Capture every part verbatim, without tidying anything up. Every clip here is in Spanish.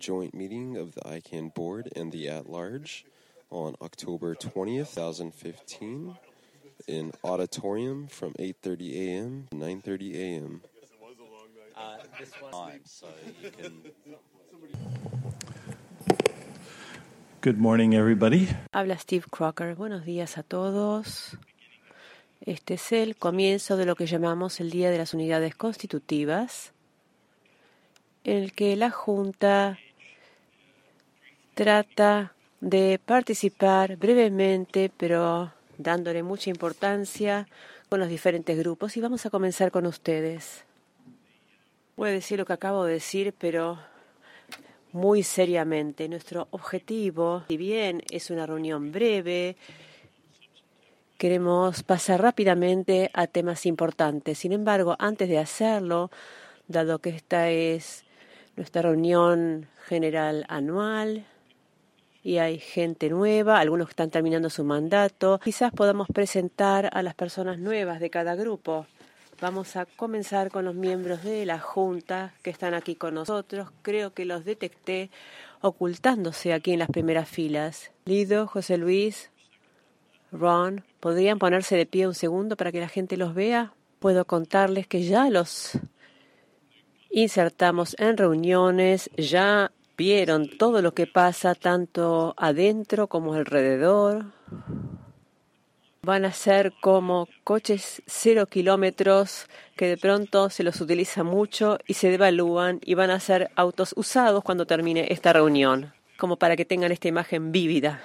joint meeting of the I CANN Board and the At-Large on October twentieth, twenty fifteen in auditorium from eight thirty a.m. to nine thirty a.m. Uh, this one, so you can... Good morning, everybody. Habla Steve Crocker. Buenos días a todos. Este es el comienzo de lo que llamamos el Día de las Unidades Constitutivas, en el que la Junta trata de participar brevemente, pero dándole mucha importancia con los diferentes grupos. Y vamos a comenzar con ustedes. Voy a decir lo que acabo de decir, pero muy seriamente. Nuestro objetivo, si bien es una reunión breve, queremos pasar rápidamente a temas importantes. Sin embargo, antes de hacerlo, dado que esta es nuestra reunión general anual y hay gente nueva, algunos que están terminando su mandato, quizás podamos presentar a las personas nuevas de cada grupo. Vamos a comenzar con los miembros de la Junta que están aquí con nosotros. Creo que los detecté ocultándose aquí en las primeras filas. Lido, José Luis, Ron, ¿podrían ponerse de pie un segundo para que la gente los vea? Puedo contarles que ya los insertamos en reuniones, ya vieron todo lo que pasa tanto adentro como alrededor. Van a ser como coches cero kilómetros que de pronto se los utiliza mucho y se devalúan y van a ser autos usados cuando termine esta reunión, como para que tengan esta imagen vívida.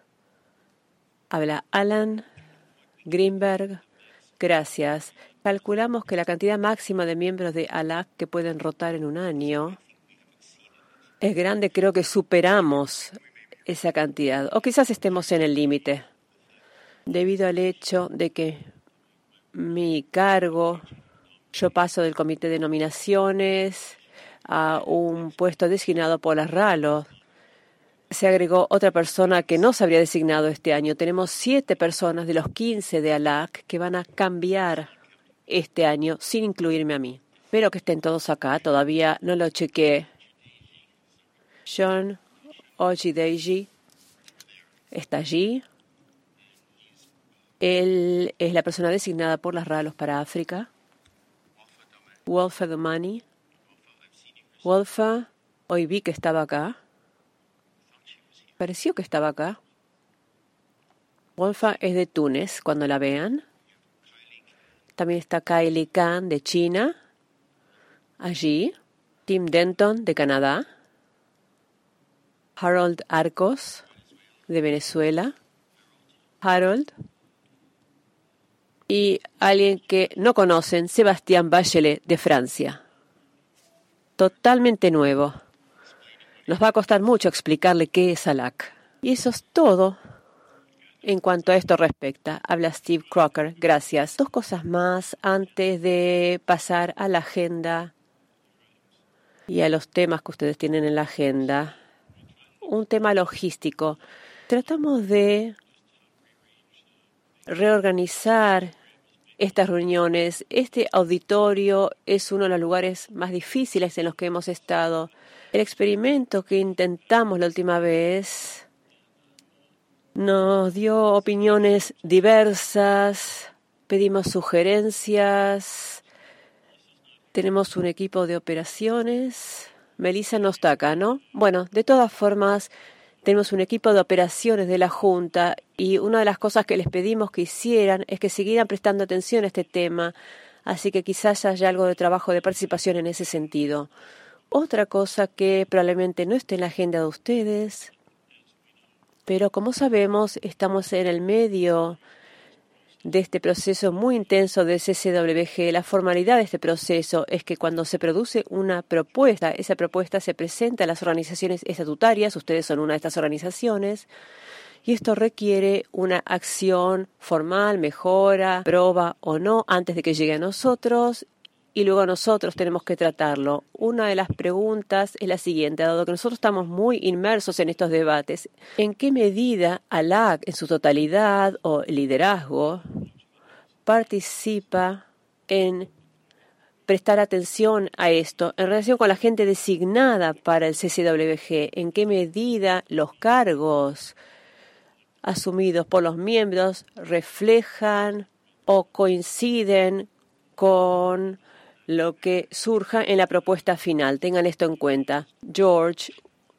Habla Alan Greenberg. Gracias. Calculamos que la cantidad máxima de miembros de A L A C que pueden rotar en un año es grande. Creo que superamos esa cantidad. O quizás estemos en el límite. Debido al hecho de que mi cargo, yo paso del comité de nominaciones a un puesto designado por las R A L O. Se agregó otra persona que no se habría designado este año. Tenemos siete personas de los quince de A L A C que van a cambiar este año sin incluirme a mí. Espero que estén todos acá. Todavía no lo chequeé. John Ojideji está allí. Él es la persona designada por las R A L Os para África. Wolfa Domani. Wolfa, hoy vi que estaba acá. Pareció que estaba acá. Wolfa es de Túnez, cuando la vean. También está Kylie Khan de China. Allí. Tim Denton de Canadá. Harold Arcos de Venezuela. Harold. Y alguien que no conocen, Sebastián Bachelet de Francia. Totalmente nuevo. Nos va a costar mucho explicarle qué es A L A C. Y eso es todo en cuanto a esto respecta. Habla Steve Crocker. Gracias. Dos cosas más antes de pasar a la agenda y a los temas que ustedes tienen en la agenda. Un tema logístico. Tratamos de reorganizar estas reuniones. Este auditorio es uno de los lugares más difíciles en los que hemos estado. El experimento que intentamos la última vez nos dio opiniones diversas, pedimos sugerencias, tenemos un equipo de operaciones. Melissa no está acá, ¿no? Bueno, de todas formas, tenemos un equipo de operaciones de la Junta y una de las cosas que les pedimos que hicieran es que siguieran prestando atención a este tema, así que quizás haya algo de trabajo de participación en ese sentido. Otra cosa que probablemente no esté en la agenda de ustedes, pero como sabemos, estamos en el medio de este proceso muy intenso de C C W G. La formalidad de este proceso es que cuando se produce una propuesta, esa propuesta se presenta a las organizaciones estatutarias, ustedes son una de estas organizaciones, y esto requiere una acción formal, mejora, prueba o no, antes de que llegue a nosotros, y luego nosotros tenemos que tratarlo. Una de las preguntas es la siguiente, dado que nosotros estamos muy inmersos en estos debates, ¿en qué medida A L A C en su totalidad o liderazgo participa en prestar atención a esto en relación con la gente designada para el C C W G, en qué medida los cargos asumidos por los miembros reflejan o coinciden con lo que surja en la propuesta final. Tengan esto en cuenta. George,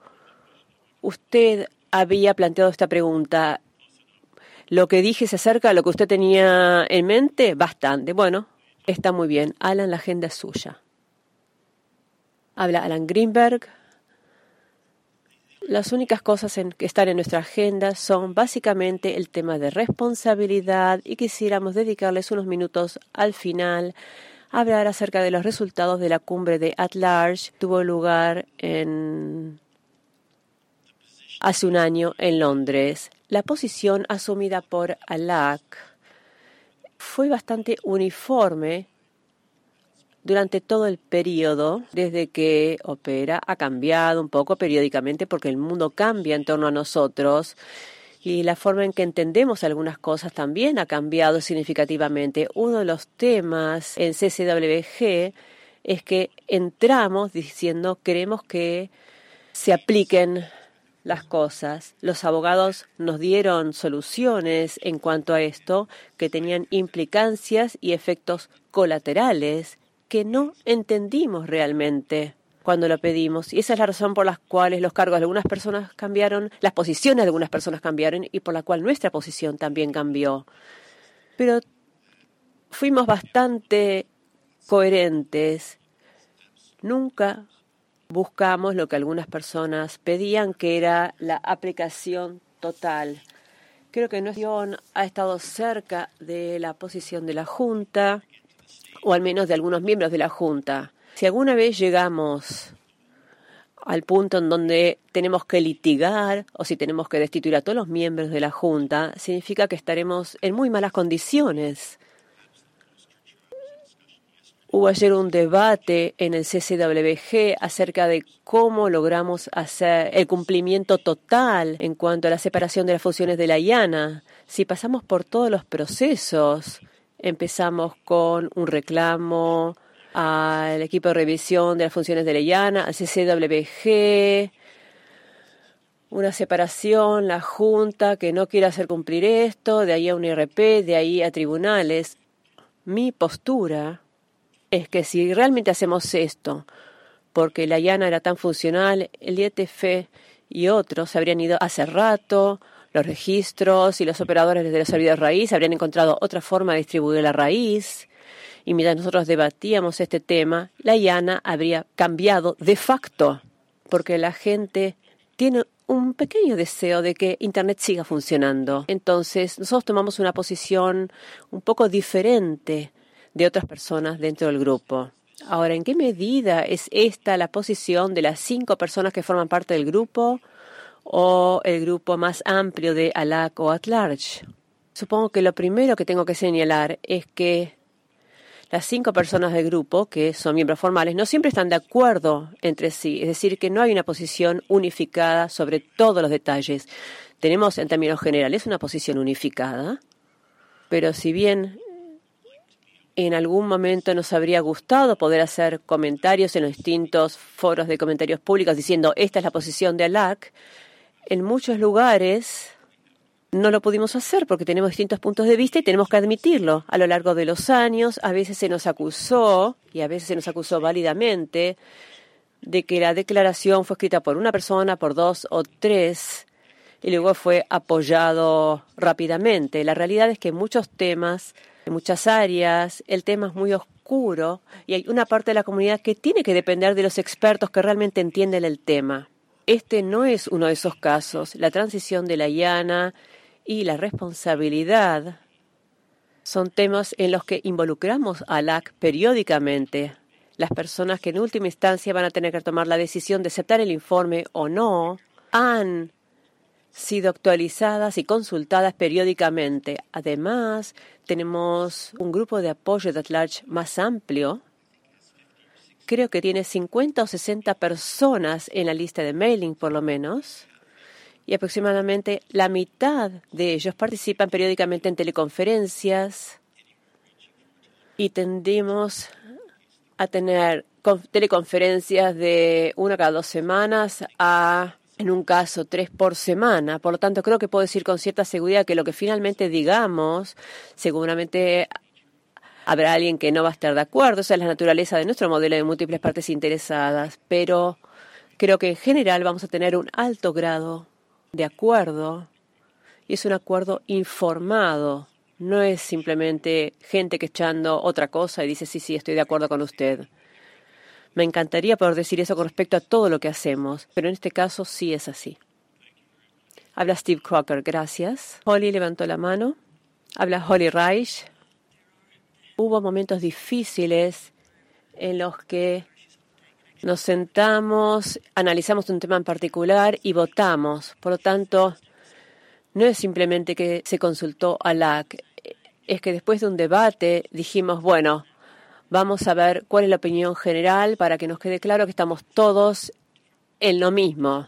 usted había planteado esta pregunta. ¿Lo que dije se acerca a lo que usted tenía en mente? Bastante. Bueno, está muy bien. Alan, la agenda es suya. Habla Alan Greenberg. Las únicas cosas en, que están en nuestra agenda son básicamente el tema de responsabilidad y quisiéramos dedicarles unos minutos al final a hablar acerca de los resultados de la cumbre de At Large. Tuvo lugar en, hace un año en Londres. La posición asumida por A L A C fue bastante uniforme durante todo el periodo, desde que opera, ha cambiado un poco periódicamente porque el mundo cambia en torno a nosotros y la forma en que entendemos algunas cosas también ha cambiado significativamente. Uno de los temas en C C W G es que entramos diciendo queremos que se apliquen las cosas. Los abogados nos dieron soluciones en cuanto a esto que tenían implicancias y efectos colaterales que no entendimos realmente cuando lo pedimos. Y esa es la razón por la cual los cargos de algunas personas cambiaron, las posiciones de algunas personas cambiaron y por la cual nuestra posición también cambió. Pero fuimos bastante coherentes. Nunca buscamos lo que algunas personas pedían, que era la aplicación total. Creo que nuestra posición ha estado cerca de la posición de la Junta, o al menos de algunos miembros de la Junta. Si alguna vez llegamos al punto en donde tenemos que litigar o si tenemos que destituir a todos los miembros de la Junta, significa que estaremos en muy malas condiciones. Hubo ayer un debate en el C C W G acerca de cómo logramos hacer el cumplimiento total en cuanto a la separación de las funciones de la I A N A. Si pasamos por todos los procesos, empezamos con un reclamo al equipo de revisión de las funciones de la I A N A, al C C W G, una separación, la Junta que no quiere hacer cumplir esto, de ahí a un I R P, de ahí a tribunales. Mi postura es que si realmente hacemos esto, porque la I A N A era tan funcional, el I E T F y otros se habrían ido hace rato, los registros y los operadores de los servidores raíz habrían encontrado otra forma de distribuir la raíz, y mientras nosotros debatíamos este tema, la I A N A habría cambiado de facto, porque la gente tiene un pequeño deseo de que Internet siga funcionando. Entonces, nosotros tomamos una posición un poco diferente de otras personas dentro del grupo. Ahora, ¿en qué medida es esta la posición de las cinco personas que forman parte del grupo o el grupo más amplio de A L A C o At Large? Supongo que lo primero que tengo que señalar es que las cinco personas del grupo, que son miembros formales, no siempre están de acuerdo entre sí. Es decir, que no hay una posición unificada sobre todos los detalles. Tenemos, en términos generales, una posición unificada, pero si bien en algún momento nos habría gustado poder hacer comentarios en los distintos foros de comentarios públicos diciendo esta es la posición de A L A C, en muchos lugares no lo pudimos hacer porque tenemos distintos puntos de vista y tenemos que admitirlo. A lo largo de los años, a veces se nos acusó, y a veces se nos acusó válidamente, de que la declaración fue escrita por una persona, por dos o tres, y luego fue apoyado rápidamente. La realidad es que en muchos temas, en muchas áreas, el tema es muy oscuro y hay una parte de la comunidad que tiene que depender de los expertos que realmente entienden el tema. Este no es uno de esos casos. La transición de la I A N A y la responsabilidad son temas en los que involucramos a L A C periódicamente. Las personas que en última instancia van a tener que tomar la decisión de aceptar el informe o no han sido actualizadas y consultadas periódicamente. Además, tenemos un grupo de apoyo de At Large más amplio. Creo que tiene cincuenta o sesenta personas en la lista de mailing, por lo menos. Y aproximadamente la mitad de ellos participan periódicamente en teleconferencias y tendimos a tener teleconferencias de una cada dos semanas a, en un caso, tres por semana. Por lo tanto, creo que puedo decir con cierta seguridad que lo que finalmente digamos, seguramente habrá alguien que no va a estar de acuerdo. Esa es la naturaleza de nuestro modelo de múltiples partes interesadas. Pero creo que en general vamos a tener un alto grado de acuerdo. Y es un acuerdo informado. No es simplemente gente que echando otra cosa y dice, sí, sí, estoy de acuerdo con usted. Me encantaría poder decir eso con respecto a todo lo que hacemos, pero en este caso sí es así. Habla Steve Crocker, gracias. Holly levantó la mano. Habla Holly Reich. Hubo momentos difíciles en los que nos sentamos, analizamos un tema en particular y votamos. Por lo tanto, no es simplemente que se consultó a L A C, es que después de un debate dijimos, bueno, vamos a ver cuál es la opinión general para que nos quede claro que estamos todos en lo mismo.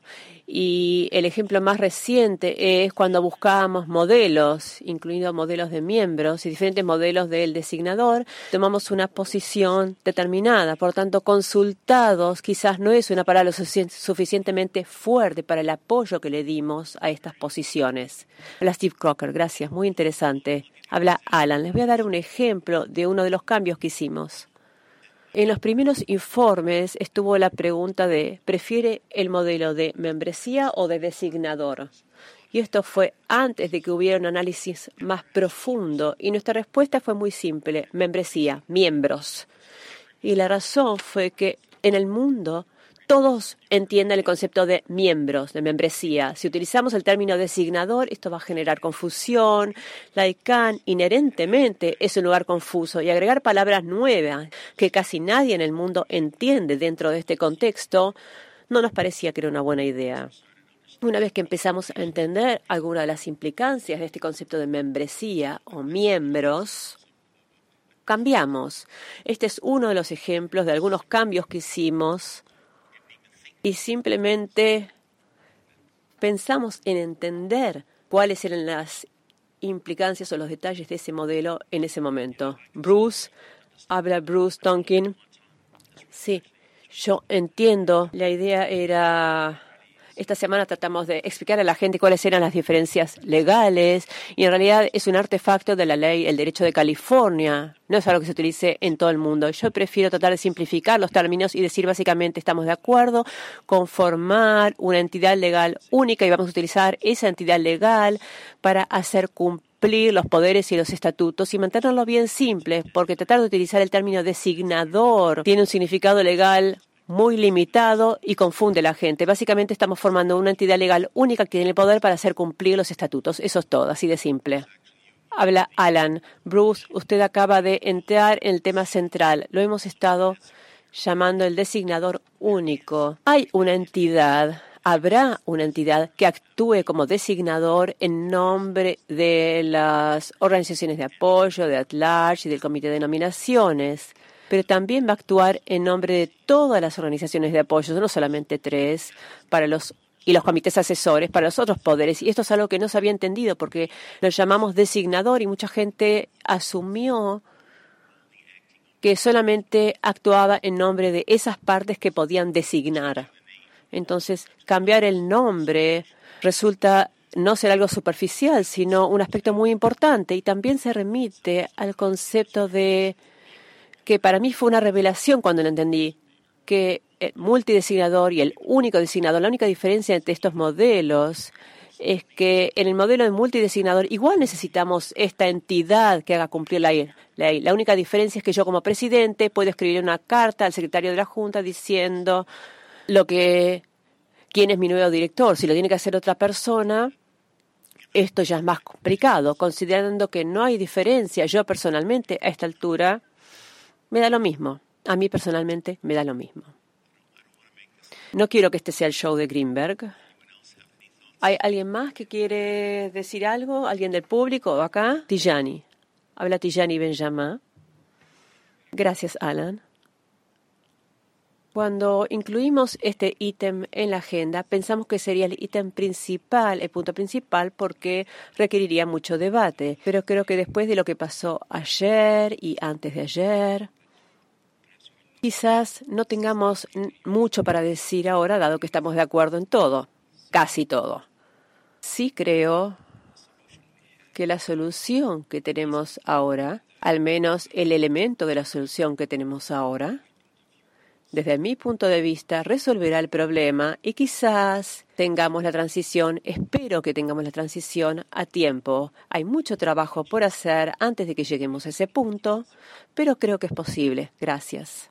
Y el ejemplo más reciente es cuando buscábamos modelos, incluidos modelos de miembros y diferentes modelos del designador, tomamos una posición determinada. Por tanto, consultados quizás no es una palabra suficientemente fuerte para el apoyo que le dimos a estas posiciones. Habla Steve Crocker, gracias, muy interesante. Habla Alan. Les voy a dar un ejemplo de uno de los cambios que hicimos. En los primeros informes estuvo la pregunta de ¿prefiere el modelo de membresía o de designador? Y esto fue antes de que hubiera un análisis más profundo. Y nuestra respuesta fue muy simple, membresía, miembros. Y la razón fue que en el mundo todos entienden el concepto de miembros, de membresía. Si utilizamos el término designador, esto va a generar confusión. La I C A N inherentemente es un lugar confuso y agregar palabras nuevas que casi nadie en el mundo entiende dentro de este contexto no nos parecía que era una buena idea. Una vez que empezamos a entender algunas de las implicancias de este concepto de membresía o miembros, cambiamos. Este es uno de los ejemplos de algunos cambios que hicimos. Y simplemente pensamos en entender cuáles eran las implicancias o los detalles de ese modelo en ese momento. Bruce, habla Bruce Tonkin. Sí, yo entiendo. La idea era... Esta semana tratamos de explicar a la gente cuáles eran las diferencias legales y en realidad es un artefacto de la ley, el derecho de California. No es algo que se utilice en todo el mundo. Yo prefiero tratar de simplificar los términos y decir básicamente estamos de acuerdo con formar una entidad legal única y vamos a utilizar esa entidad legal para hacer cumplir los poderes y los estatutos y mantenerlo bien simple, porque tratar de utilizar el término designador tiene un significado legal muy limitado y confunde a la gente. Básicamente estamos formando una entidad legal única que tiene el poder para hacer cumplir los estatutos. Eso es todo, así de simple. Habla Alan. Bruce, usted acaba de entrar en el tema central. Lo hemos estado llamando el designador único. Hay una entidad, habrá una entidad que actúe como designador en nombre de las organizaciones de apoyo, de at-large y del comité de nominaciones. Pero también va a actuar en nombre de todas las organizaciones de apoyo, no solamente tres, para los y los comités asesores para los otros poderes. Y esto es algo que no se había entendido porque lo llamamos designador y mucha gente asumió que solamente actuaba en nombre de esas partes que podían designar. Entonces, cambiar el nombre resulta no ser algo superficial, sino un aspecto muy importante. Y también se remite al concepto de que para mí fue una revelación cuando lo entendí, que el multidesignador y el único designador, la única diferencia entre estos modelos es que en el modelo de multidesignador igual necesitamos esta entidad que haga cumplir la ley. La única diferencia es que yo como presidente puedo escribir una carta al secretario de la Junta diciendo lo que quién es mi nuevo director. Si lo tiene que hacer otra persona, esto ya es más complicado, considerando que no hay diferencia. Yo personalmente a esta altura me da lo mismo. A mí personalmente me da lo mismo. No quiero que este sea el show de Greenberg. ¿Hay alguien más que quiere decir algo? ¿Alguien del público acá? Tijani. Habla Tijani Benjamin. Gracias, Alan. Cuando incluimos este ítem en la agenda, pensamos que sería el ítem principal, el punto principal, porque requeriría mucho debate. Pero creo que después de lo que pasó ayer y antes de ayer, Quizás no tengamos mucho para decir ahora, dado que estamos de acuerdo en todo, casi todo. Sí creo que la solución que tenemos ahora, al menos el elemento de la solución que tenemos ahora, desde mi punto de vista, resolverá el problema y quizás tengamos la transición, espero que tengamos la transición a tiempo. Hay mucho trabajo por hacer antes de que lleguemos a ese punto, pero creo que es posible. Gracias.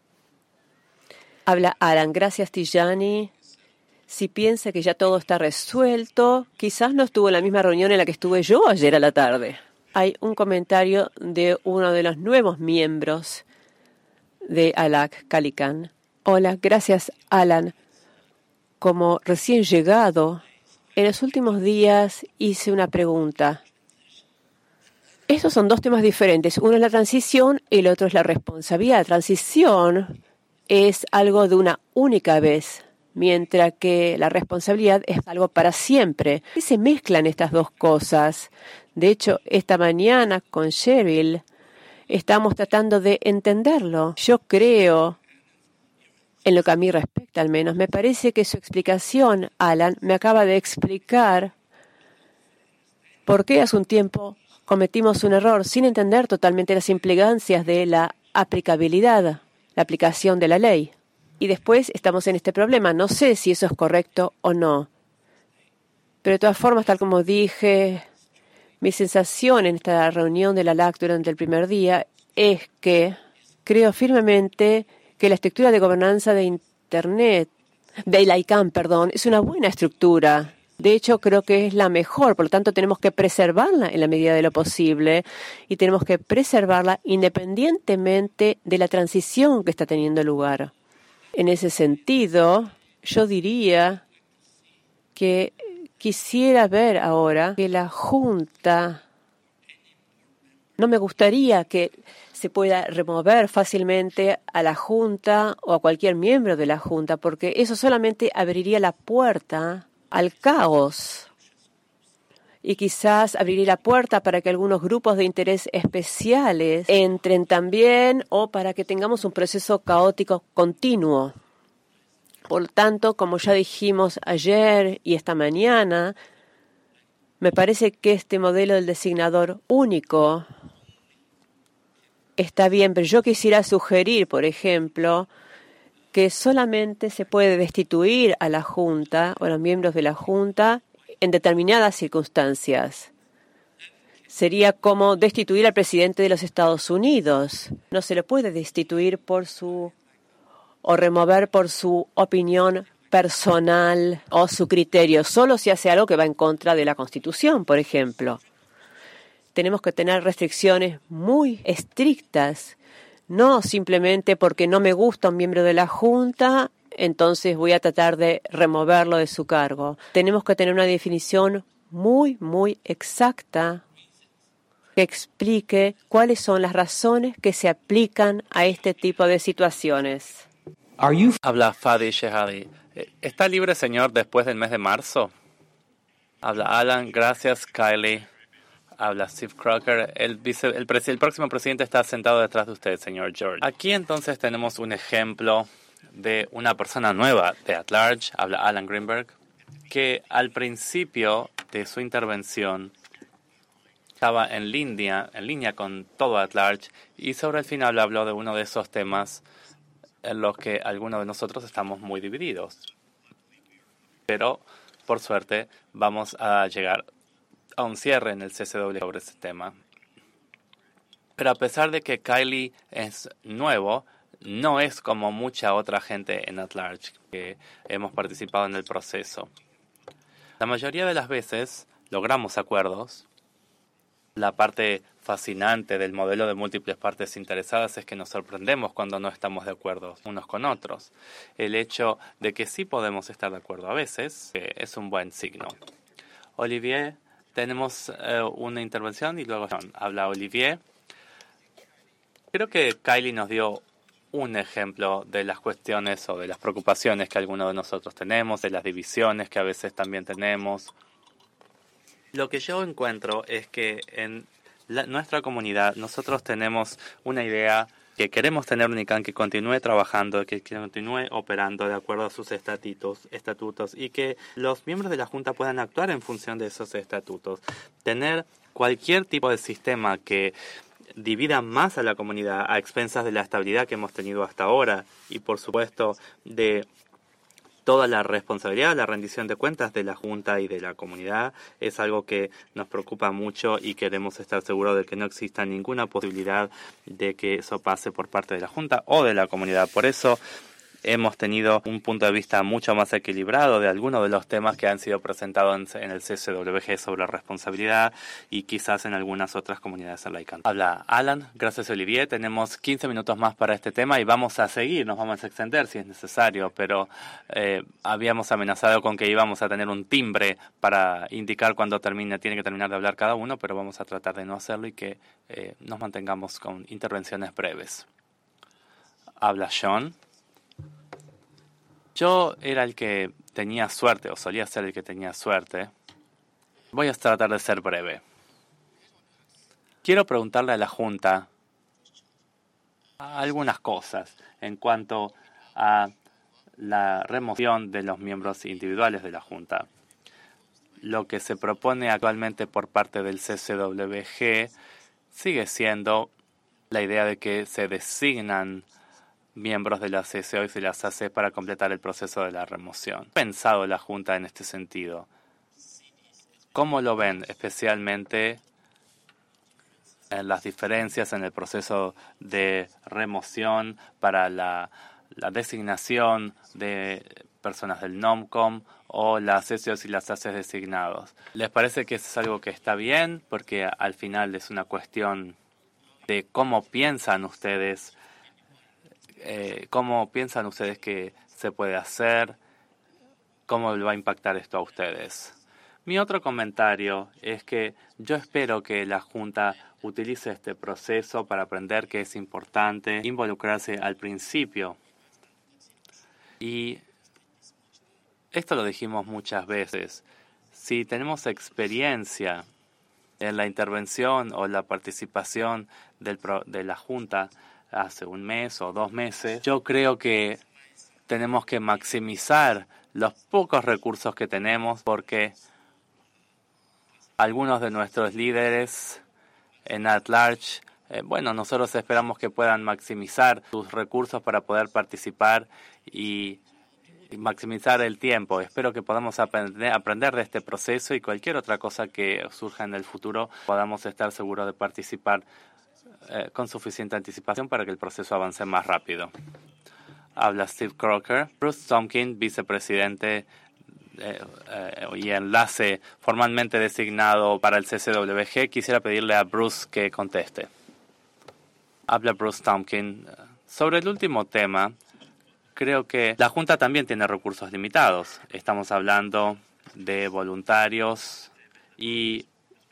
Habla Alan. Gracias, Tijani. Si piensa que ya todo está resuelto, quizás no estuvo en la misma reunión en la que estuve yo ayer a la tarde. Hay un comentario de uno de los nuevos miembros de Alak Kalikan. Hola, gracias, Alan. Como recién llegado, en los últimos días hice una pregunta. Estos son dos temas diferentes. Uno es la transición y el otro es la responsabilidad. La transición es algo de una única vez, mientras que la responsabilidad es algo para siempre. ¿Qué se mezclan estas dos cosas? De hecho, esta mañana con Cheryl estamos tratando de entenderlo. Yo creo, en lo que a mí respecta al menos, me parece que su explicación, Alan, me acaba de explicar por qué hace un tiempo cometimos un error sin entender totalmente las implicancias de la aplicabilidad, la aplicación de la ley. Y después estamos en este problema. No sé si eso es correcto o no. Pero de todas formas, tal como dije, mi sensación en esta reunión de la L A C durante el primer día es que creo firmemente que la estructura de gobernanza de Internet, de la I C A M, perdón, es una buena estructura. De hecho, creo que es la mejor. Por lo tanto, tenemos que preservarla en la medida de lo posible y tenemos que preservarla independientemente de la transición que está teniendo lugar. En ese sentido, yo diría que quisiera ver ahora que la Junta, no me gustaría que se pueda remover fácilmente a la Junta o a cualquier miembro de la Junta, porque eso solamente abriría la puerta al caos y quizás abriría la puerta para que algunos grupos de interés especiales entren también o para que tengamos un proceso caótico continuo. Por lo tanto, como ya dijimos ayer y esta mañana, me parece que este modelo del designador único está bien, pero yo quisiera sugerir, por ejemplo, que solamente se puede destituir a la Junta o a los miembros de la Junta en determinadas circunstancias. Sería como destituir al presidente de los Estados Unidos. No se le puede destituir por su o remover por su opinión personal o su criterio, solo si hace algo que va en contra de la Constitución, por ejemplo. Tenemos que tener restricciones muy estrictas, no simplemente porque no me gusta un miembro de la Junta, entonces voy a tratar de removerlo de su cargo. Tenemos que tener una definición muy, muy exacta que explique cuáles son las razones que se aplican a este tipo de situaciones. Are you... Habla Fadi Shehadi. ¿Está libre, señor, después del mes de marzo? Habla Alan. Gracias, Kylie. Habla Steve Crocker. El, vice, el, pres, el próximo presidente está sentado detrás de usted, señor George. Aquí entonces tenemos un ejemplo de una persona nueva de At Large. Habla Alan Greenberg, que al principio de su intervención estaba en línea, en línea con todo At Large y sobre el final habló de uno de esos temas en los que algunos de nosotros estamos muy divididos. Pero, por suerte, vamos a llegar a un cierre en el C C W sobre ese tema. Pero a pesar de que Kylie es nuevo, no es como mucha otra gente en At Large que hemos participado en el proceso. La mayoría de las veces logramos acuerdos. La parte fascinante del modelo de múltiples partes interesadas es que nos sorprendemos cuando no estamos de acuerdo unos con otros. El hecho de que sí podemos estar de acuerdo a veces eh, es un buen signo. Olivier, tenemos eh, una intervención y luego habla Olivier. Creo que Kylie nos dio un ejemplo de las cuestiones o de las preocupaciones que algunos de nosotros tenemos, de las divisiones que a veces también tenemos. Lo que yo encuentro es que en la, nuestra comunidad nosotros tenemos una idea que queremos tener un I C A N que continúe trabajando, que continúe operando de acuerdo a sus estatutos, estatutos y que los miembros de la Junta puedan actuar en función de esos estatutos. Tener cualquier tipo de sistema que divida más a la comunidad a expensas de la estabilidad que hemos tenido hasta ahora y, por supuesto, de toda la responsabilidad, la rendición de cuentas de la Junta y de la comunidad es algo que nos preocupa mucho y queremos estar seguros de que no exista ninguna posibilidad de que eso pase por parte de la Junta o de la comunidad. Por eso hemos tenido un punto de vista mucho más equilibrado de algunos de los temas que han sido presentados en el C C W G sobre responsabilidad y quizás en algunas otras comunidades en la I C A N. Habla Alan, gracias Olivier. Tenemos quince minutos más para este tema y vamos a seguir, nos vamos a extender si es necesario, pero eh, habíamos amenazado con que íbamos a tener un timbre para indicar cuándo termine, tiene que terminar de hablar cada uno, pero vamos a tratar de no hacerlo y que eh, nos mantengamos con intervenciones breves. Habla Sean. Yo era el que tenía suerte, o solía ser el que tenía suerte. Voy a tratar de ser breve. Quiero preguntarle a la Junta algunas cosas en cuanto a la remoción de los miembros individuales de la Junta. Lo que se propone actualmente por parte del C C W G sigue siendo la idea de que se designan miembros de las C C O y de las A C para completar el proceso de la remoción. ¿Qué ha pensado la Junta en este sentido? ¿Cómo lo ven, especialmente en las diferencias en el proceso de remoción para la, la designación de personas del NOMCOM o las C C Os y las A C designados? ¿Les parece que es algo que está bien? Porque al final es una cuestión de cómo piensan ustedes Eh, ¿Cómo piensan ustedes que se puede hacer? ¿Cómo va a impactar esto a ustedes? Mi otro comentario es que yo espero que la Junta utilice este proceso para aprender que es importante involucrarse al principio. Y esto lo dijimos muchas veces. Si tenemos experiencia en la intervención o la participación del pro, de la Junta hace un mes o dos meses, yo creo que tenemos que maximizar los pocos recursos que tenemos porque algunos de nuestros líderes en At Large, eh, bueno, nosotros esperamos que puedan maximizar sus recursos para poder participar y, y maximizar el tiempo. Espero que podamos aprender, aprender de este proceso y cualquier otra cosa que surja en el futuro podamos estar seguros de participar Eh, con suficiente anticipación para que el proceso avance más rápido. Habla Steve Crocker. Bruce Tompkins, vicepresidente eh, eh, y enlace formalmente designado para el C C W G. Quisiera pedirle a Bruce que conteste. Habla Bruce Tompkins. Sobre el último tema, creo que la Junta también tiene recursos limitados. Estamos hablando de voluntarios y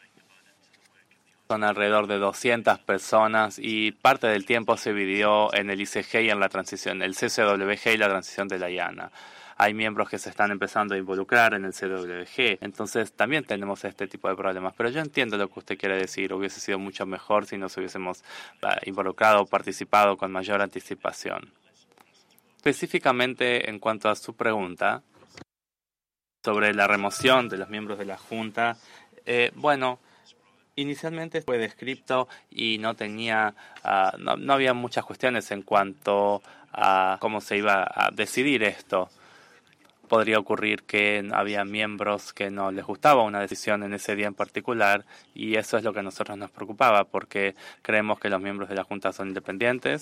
son alrededor de doscientas personas y parte del tiempo se dividió en el I C G y en la transición, el C C W G y la transición de la I A N A. Hay miembros que se están empezando a involucrar en el C C W G, entonces también tenemos este tipo de problemas. Pero yo entiendo lo que usted quiere decir. Hubiese sido mucho mejor si nos hubiésemos uh, involucrado o participado con mayor anticipación. Específicamente en cuanto a su pregunta sobre la remoción de los miembros de la Junta, eh, bueno, inicialmente fue descrito y no tenía, uh, no, no había muchas cuestiones en cuanto a cómo se iba a decidir esto. Podría ocurrir que había miembros que no les gustaba una decisión en ese día en particular y eso es lo que a nosotros nos preocupaba porque creemos que los miembros de la Junta son independientes,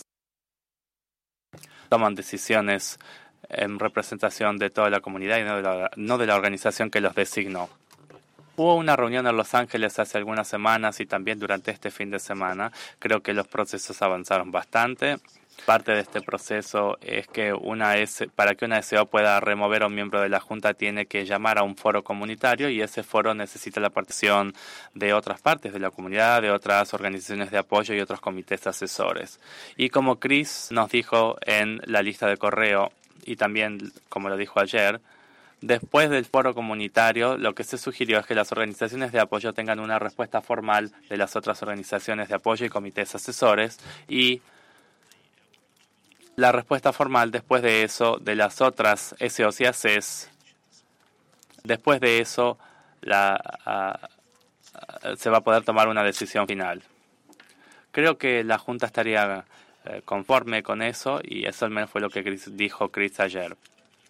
toman decisiones en representación de toda la comunidad y no de la, no de la organización que los designó. Hubo una reunión en Los Ángeles hace algunas semanas y también durante este fin de semana. Creo que los procesos avanzaron bastante. Parte de este proceso es que una S, para que una S O pueda remover a un miembro de la Junta tiene que llamar a un foro comunitario y ese foro necesita la participación de otras partes de la comunidad, de otras organizaciones de apoyo y otros comités asesores. Y como Chris nos dijo en la lista de correo y también como lo dijo ayer, después del foro comunitario, lo que se sugirió es que las organizaciones de apoyo tengan una respuesta formal de las otras organizaciones de apoyo y comités asesores y La respuesta formal después de eso, de las otras S Os y A Cs, después de eso la, uh, se va a poder tomar una decisión final. Creo que la Junta estaría uh, conforme con eso y eso al menos fue lo que Chris, dijo Chris ayer.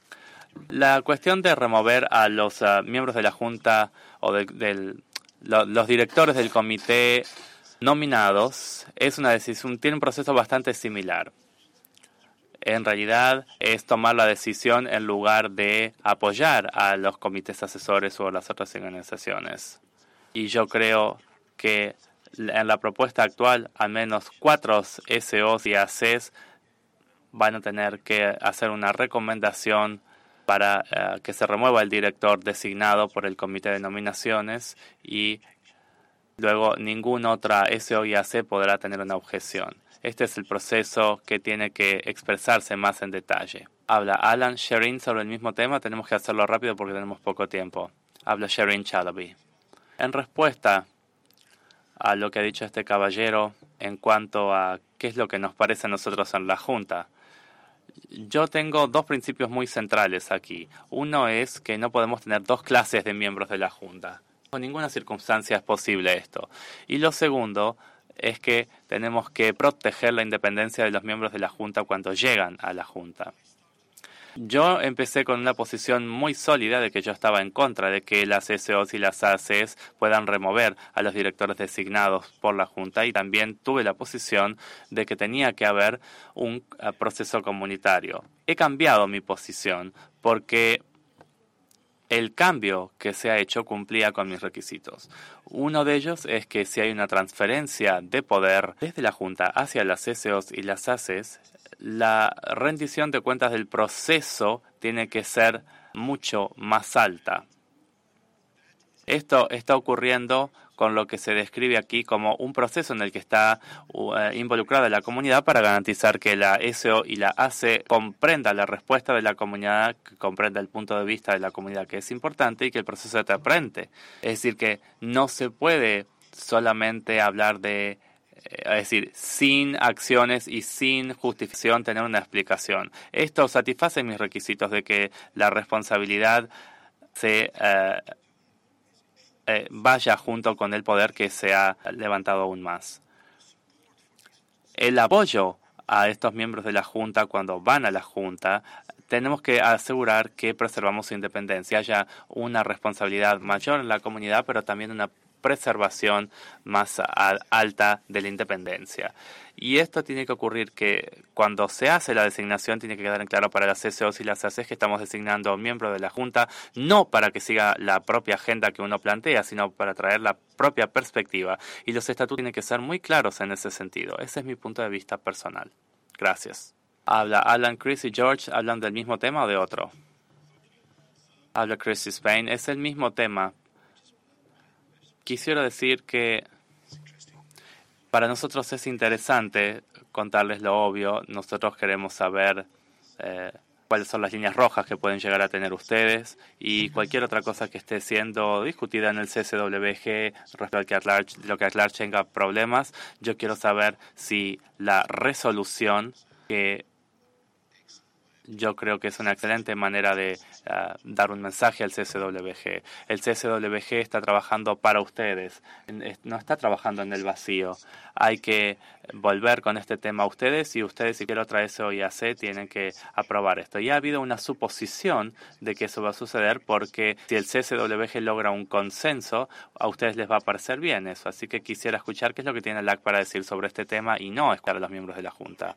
La cuestión de remover a los uh, miembros de la Junta o de, del, lo, los directores del comité nominados es una decisión, tiene un proceso bastante similar. En realidad es tomar la decisión en lugar de apoyar a los comités asesores o a las otras organizaciones. Y yo creo que en la propuesta actual, al menos cuatro S Os y A Cs van a tener que hacer una recomendación para uh, que se remueva el director designado por el comité de nominaciones y luego ninguna otra S O y A C podrá tener una objeción. Este es el proceso que tiene que expresarse más en detalle. Habla Alan Sherin sobre el mismo tema. Tenemos que hacerlo rápido porque tenemos poco tiempo. Habla Sherin Chalabi. En respuesta a lo que ha dicho este caballero en cuanto a qué es lo que nos parece a nosotros en la Junta, yo tengo dos principios muy centrales aquí. Uno es que no podemos tener dos clases de miembros de la Junta. En ninguna circunstancia es posible esto. Y lo segundo es que tenemos que proteger la independencia de los miembros de la Junta cuando llegan a la Junta. Yo empecé con una posición muy sólida de que yo estaba en contra de que las S Os y las A Cs puedan remover a los directores designados por la Junta y también tuve la posición de que tenía que haber un uh, proceso comunitario. He cambiado mi posición porque el cambio que se ha hecho cumplía con mis requisitos. Uno de ellos es que si hay una transferencia de poder desde la Junta hacia las S Os y las A Cs, la rendición de cuentas del proceso tiene que ser mucho más alta. Esto está ocurriendo con lo que se describe aquí como un proceso en el que está uh, involucrada la comunidad para garantizar que la S O y la A C comprenda la respuesta de la comunidad, que comprenda el punto de vista de la comunidad, que es importante, y que el proceso te aprende. Es decir, que no se puede solamente hablar de, eh, es decir, sin acciones y sin justificación tener una explicación. Esto satisface mis requisitos de que la responsabilidad se Uh, Eh, vaya junto con el poder que se ha levantado aún más. El apoyo a estos miembros de la Junta cuando van a la Junta, tenemos que asegurar que preservamos su independencia, haya una responsabilidad mayor en la comunidad, pero también una preservación más a, alta de la independencia. Y esto tiene que ocurrir que cuando se hace la designación tiene que quedar en claro para las S Os y las A Cs que estamos designando a un miembro de la Junta, no para que siga la propia agenda que uno plantea, sino para traer la propia perspectiva. Y los estatutos tienen que ser muy claros en ese sentido. Ese es mi punto de vista personal. Gracias. Habla Alan, Chris y George. ¿Hablan del mismo tema o de otro? Habla Chris y Spain. Es el mismo tema. Quisiera decir que para nosotros es interesante contarles lo obvio. Nosotros queremos saber eh, cuáles son las líneas rojas que pueden llegar a tener ustedes y cualquier otra cosa que esté siendo discutida en el C C W G respecto a que At-Large, lo que At-Large tenga problemas. Yo quiero saber si la resolución, que yo creo que es una excelente manera de uh, dar un mensaje al C C W G. El C C W G está trabajando para ustedes, no está trabajando en el vacío. Hay que volver con este tema a ustedes y ustedes, si quieren otra S O y A C, tienen que aprobar esto. Y ha habido una suposición de que eso va a suceder porque si el C C W G logra un consenso, a ustedes les va a parecer bien eso. Así que quisiera escuchar qué es lo que tiene el A C para decir sobre este tema y no escuchar a los miembros de la Junta.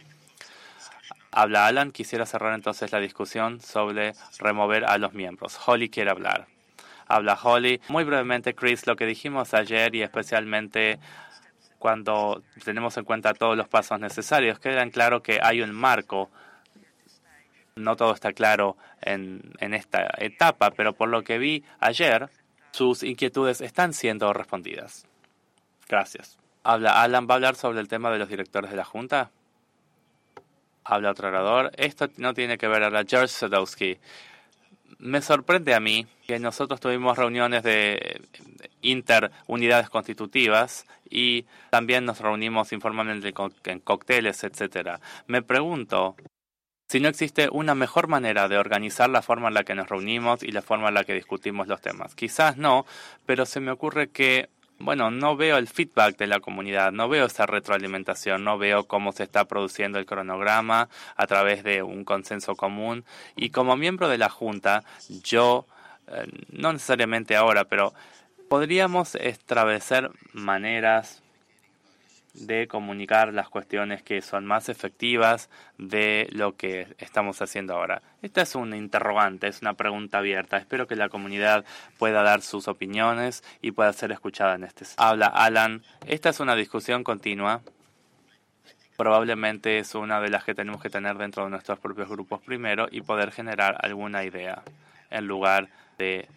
Habla Alan. Quisiera cerrar entonces la discusión sobre remover a los miembros. Holly quiere hablar. Habla Holly. Muy brevemente, Chris, lo que dijimos ayer y especialmente cuando tenemos en cuenta todos los pasos necesarios, queda en claro que hay un marco. No todo está claro en, en esta etapa, pero por lo que vi ayer, sus inquietudes están siendo respondidas. Gracias. Habla Alan. ¿Va a hablar sobre el tema de los directores de la Junta? Habla otro orador. Esto no tiene que ver, habla George Sadowski. Me sorprende a mí que nosotros tuvimos reuniones de interunidades constitutivas y también nos reunimos informalmente en cócteles, etcétera. Me pregunto si no existe una mejor manera de organizar la forma en la que nos reunimos y la forma en la que discutimos los temas. Quizás no, pero se me ocurre que, bueno, no veo el feedback de la comunidad, no veo esa retroalimentación, no veo cómo se está produciendo el cronograma a través de un consenso común. Y como miembro de la Junta, yo, eh, no necesariamente ahora, pero podríamos establecer maneras de comunicar las cuestiones que son más efectivas de lo que estamos haciendo ahora. Esta es una interrogante, es una pregunta abierta. Espero que la comunidad pueda dar sus opiniones y pueda ser escuchada en este. Habla Alan. Esta es una discusión continua. Probablemente es una de las que tenemos que tener dentro de nuestros propios grupos primero y poder generar alguna idea en lugar de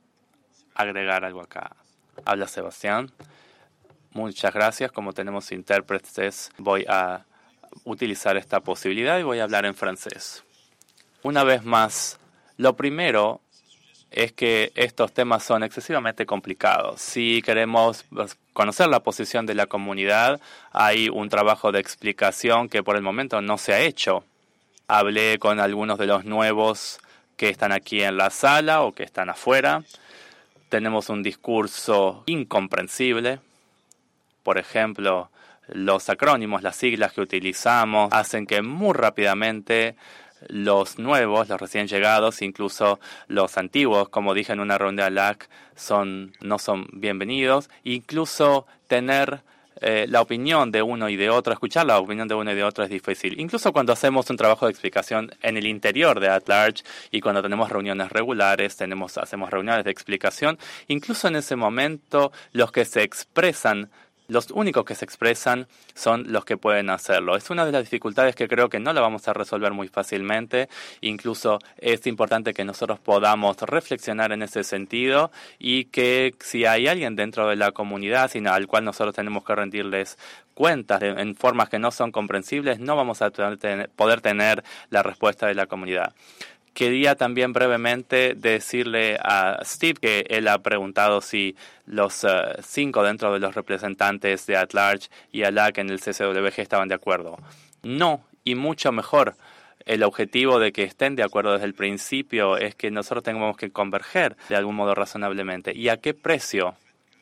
agregar algo acá. Habla Sebastián. Muchas gracias. Como tenemos intérpretes, voy a utilizar esta posibilidad y voy a hablar en francés. Una vez más, lo primero es que estos temas son excesivamente complicados. Si queremos conocer la posición de la comunidad, hay un trabajo de explicación que por el momento no se ha hecho. Hablé con algunos de los nuevos que están aquí en la sala o que están afuera. Tenemos un discurso incomprensible. Por ejemplo, los acrónimos, las siglas que utilizamos, hacen que muy rápidamente los nuevos, los recién llegados, incluso los antiguos, como dije en una ronda de L A C, son, no son bienvenidos. Incluso tener eh, la opinión de uno y de otro, escuchar la opinión de uno y de otro es difícil. Incluso cuando hacemos un trabajo de explicación en el interior de At Large y cuando tenemos reuniones regulares, tenemos, hacemos reuniones de explicación, incluso en ese momento los que se expresan, los únicos que se expresan son los que pueden hacerlo. Es una de las dificultades que creo que no la vamos a resolver muy fácilmente. Incluso es importante que nosotros podamos reflexionar en ese sentido y que si hay alguien dentro de la comunidad al cual nosotros tenemos que rendirles cuentas en formas que no son comprensibles, no vamos a poder tener la respuesta de la comunidad. Quería también brevemente decirle a Steve que él ha preguntado si los uh, cinco dentro de los representantes de At Large y A L A C en el C C W G estaban de acuerdo. No, y mucho mejor. El objetivo de que estén de acuerdo desde el principio es que nosotros tengamos que converger de algún modo razonablemente. ¿Y a qué precio?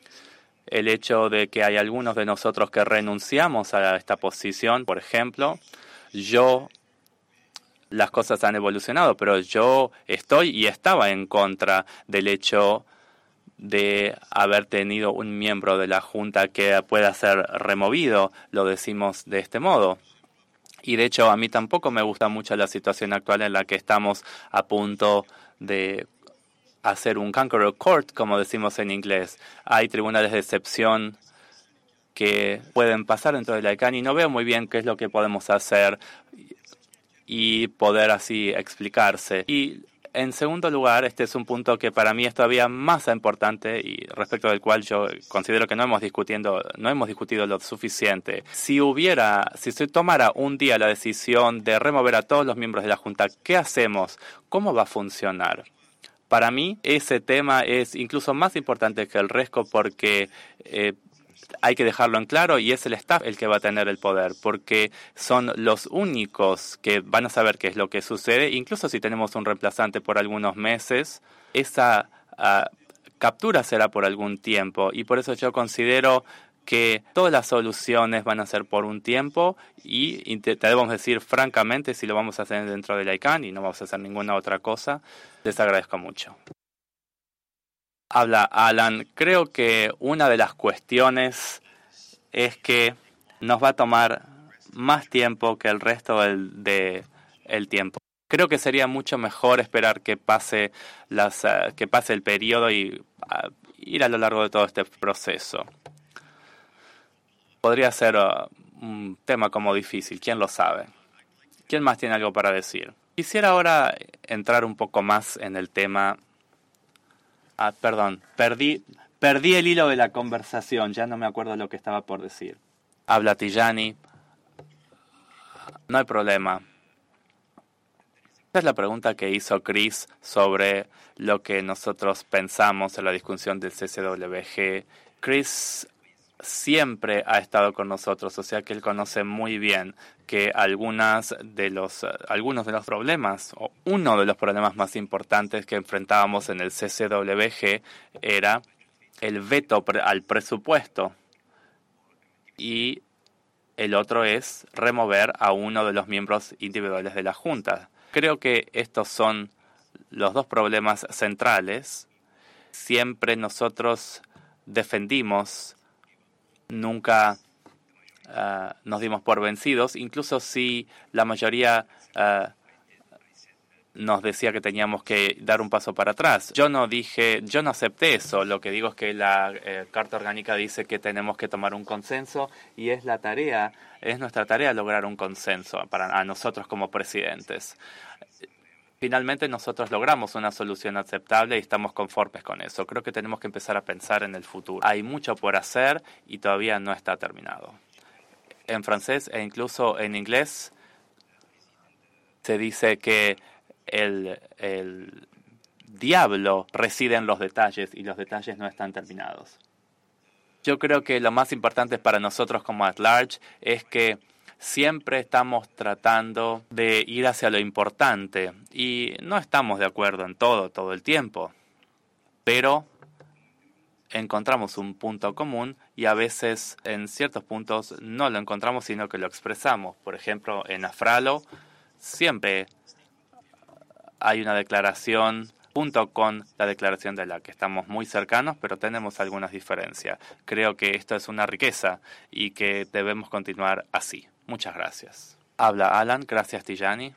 El hecho de que hay algunos de nosotros que renunciamos a esta posición, por ejemplo, yo... Las cosas han evolucionado, pero yo estoy y estaba en contra del hecho de haber tenido un miembro de la Junta que pueda ser removido, lo decimos de este modo. Y de hecho a mí tampoco me gusta mucho la situación actual en la que estamos a punto de hacer un kangaroo court, como decimos en inglés. Hay tribunales de excepción que pueden pasar dentro de la I C A N y no veo muy bien qué es lo que podemos hacer y poder así explicarse. Y en segundo lugar, este es un punto que para mí es todavía más importante y respecto del cual yo considero que no hemos discutiendo, no hemos discutido lo suficiente. Si hubiera, si se tomara un día la decisión de remover a todos los miembros de la Junta, ¿qué hacemos? ¿Cómo va a funcionar? Para mí ese tema es incluso más importante que el resto porque eh, hay que dejarlo en claro y es el staff el que va a tener el poder, porque son los únicos que van a saber qué es lo que sucede. Incluso si tenemos un reemplazante por algunos meses, esa uh, captura será por algún tiempo y por eso yo considero que todas las soluciones van a ser por un tiempo y, y te, te debemos decir francamente si lo vamos a hacer dentro de la I C A N y no vamos a hacer ninguna otra cosa. Les agradezco mucho. Habla Alan. Creo que una de las cuestiones es que nos va a tomar más tiempo que el resto del de el tiempo. Creo que sería mucho mejor esperar que pase las uh, que pase el periodo y uh, ir a lo largo de todo este proceso. Podría ser uh, un tema como difícil, ¿quién lo sabe? ¿Quién más tiene algo para decir? Quisiera ahora entrar un poco más en el tema. Ah, perdón, perdí, perdí el hilo de la conversación, ya no me acuerdo lo que estaba por decir. Habla Tijani. No hay problema. Esta es la pregunta que hizo Chris sobre lo que nosotros pensamos en la discusión del C C W G. Chris siempre ha estado con nosotros, o sea que él conoce muy bien que algunas de los, algunos de los problemas, o uno de los problemas más importantes que enfrentábamos en el C C W G era el veto al presupuesto. Y el otro es remover a uno de los miembros individuales de la Junta. Creo que estos son los dos problemas centrales. Siempre nosotros defendimos, nunca uh, nos dimos por vencidos, incluso si la mayoría uh, nos decía que teníamos que dar un paso para atrás. Yo no dije, yo no acepté eso. Lo que digo es que la eh, Carta Orgánica dice que tenemos que tomar un consenso y es la tarea, es nuestra tarea lograr un consenso para a nosotros como presidentes. Finalmente nosotros logramos una solución aceptable y estamos conformes con eso. Creo que tenemos que empezar a pensar en el futuro. Hay mucho por hacer y todavía no está terminado. En francés e incluso en inglés se dice que el, el diablo reside en los detalles y los detalles no están terminados. Yo creo que lo más importante para nosotros como At Large es que siempre estamos tratando de ir hacia lo importante y no estamos de acuerdo en todo, todo el tiempo, pero encontramos un punto común y a veces en ciertos puntos no lo encontramos, sino que lo expresamos. Por ejemplo, en Afralo siempre hay una declaración junto con la declaración de la que estamos muy cercanos, pero tenemos algunas diferencias. Creo que esto es una riqueza y que debemos continuar así. Muchas gracias. Habla Alan, gracias Tijani.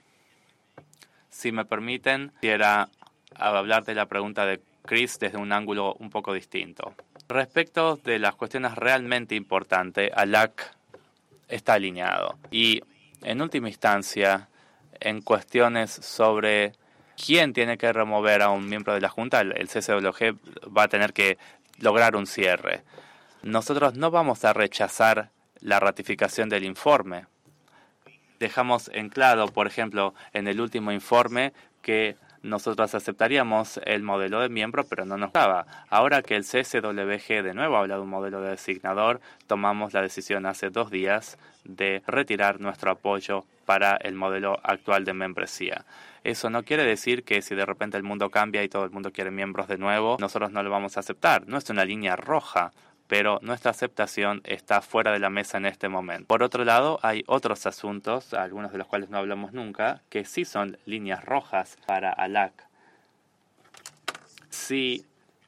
Si me permiten, quisiera hablar de la pregunta de Chris desde un ángulo un poco distinto. Respecto de las cuestiones realmente importantes, A L A C está alineado. Y en última instancia, en cuestiones sobre quién tiene que remover a un miembro de la Junta, el C C W G va a tener que lograr un cierre. Nosotros no vamos a rechazar la ratificación del informe. Dejamos en claro, por ejemplo, en el último informe que nosotros aceptaríamos el modelo de miembro, pero no nos gustaba. Ahora que el C C W G de nuevo habla de un modelo de designador, tomamos la decisión hace dos días de retirar nuestro apoyo para el modelo actual de membresía. Eso no quiere decir que si de repente el mundo cambia y todo el mundo quiere miembros de nuevo, nosotros no lo vamos a aceptar. No es una línea roja, pero nuestra aceptación está fuera de la mesa en este momento. Por otro lado, hay otros asuntos, algunos de los cuales no hablamos nunca, que sí son líneas rojas para A L A C. Si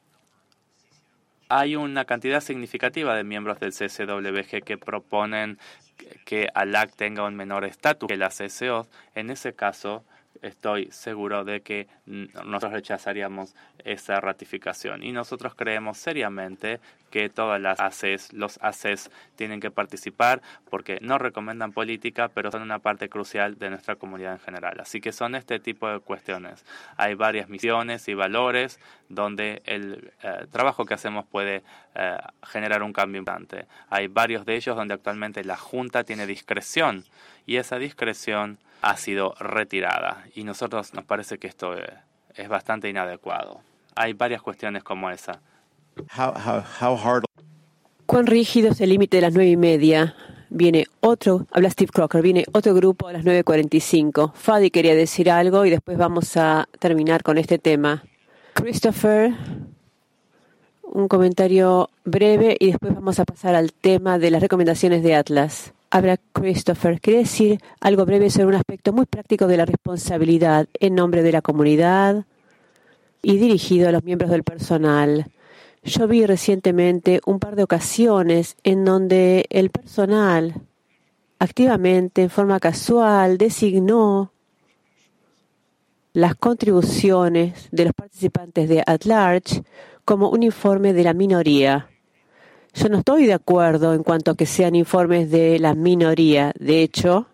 hay una cantidad significativa de miembros del C C W G que proponen que A L A C tenga un menor estatus que la C C O, en ese caso estoy seguro de que nosotros rechazaríamos esa ratificación. Y nosotros creemos seriamente que todas las A C Es, los A C Es tienen que participar porque no recomiendan política, pero son una parte crucial de nuestra comunidad en general. Así que son este tipo de cuestiones. Hay varias misiones y valores donde el eh, trabajo que hacemos puede eh, generar un cambio importante. Hay varios de ellos donde actualmente la Junta tiene discreción y esa discreción ha sido retirada y nosotros nos parece que esto es bastante inadecuado. Hay varias cuestiones como esa. How, how, how hard... ¿Cuán rígido es el límite de las nueve y media? Viene otro, habla Steve Crocker, viene otro grupo a las nueve cuarenta y cinco. Fadi quería decir algo y después vamos a terminar con este tema. Christopher, un comentario breve y después vamos a pasar al tema de las recomendaciones de Atlas. Habla Christopher. Quiere decir algo breve sobre un aspecto muy práctico de la responsabilidad en nombre de la comunidad y dirigido a los miembros del personal. Yo vi recientemente un par de ocasiones en donde el personal activamente, en forma casual, designó las contribuciones de los participantes de At Large como un informe de la minoría. Yo no estoy de acuerdo en cuanto a que sean informes de la minoría. De hecho,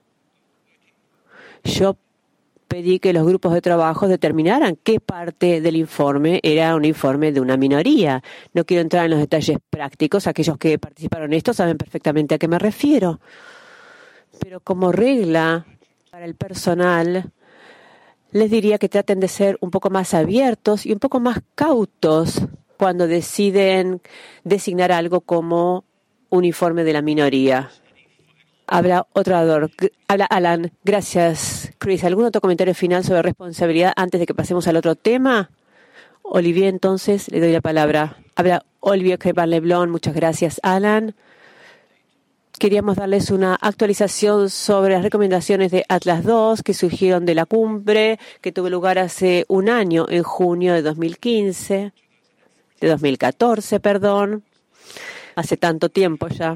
yo pedí que los grupos de trabajo determinaran qué parte del informe era un informe de una minoría. No quiero entrar en los detalles prácticos. Aquellos que participaron en esto saben perfectamente a qué me refiero. Pero como regla para el personal, les diría que traten de ser un poco más abiertos y un poco más cautos cuando deciden designar algo como un informe de la minoría. Habla otro orador. Habla Alan. Gracias, Chris. ¿Algún otro comentario final sobre responsabilidad antes de que pasemos al otro tema? Olivier, entonces, le doy la palabra. Habla Olivier Crepan-Leblon. Muchas gracias, Alan. Queríamos darles una actualización sobre las recomendaciones de Atlas dos que surgieron de la cumbre que tuvo lugar hace un año, en junio de dos mil quince, de dos mil catorce, perdón. Hace tanto tiempo ya.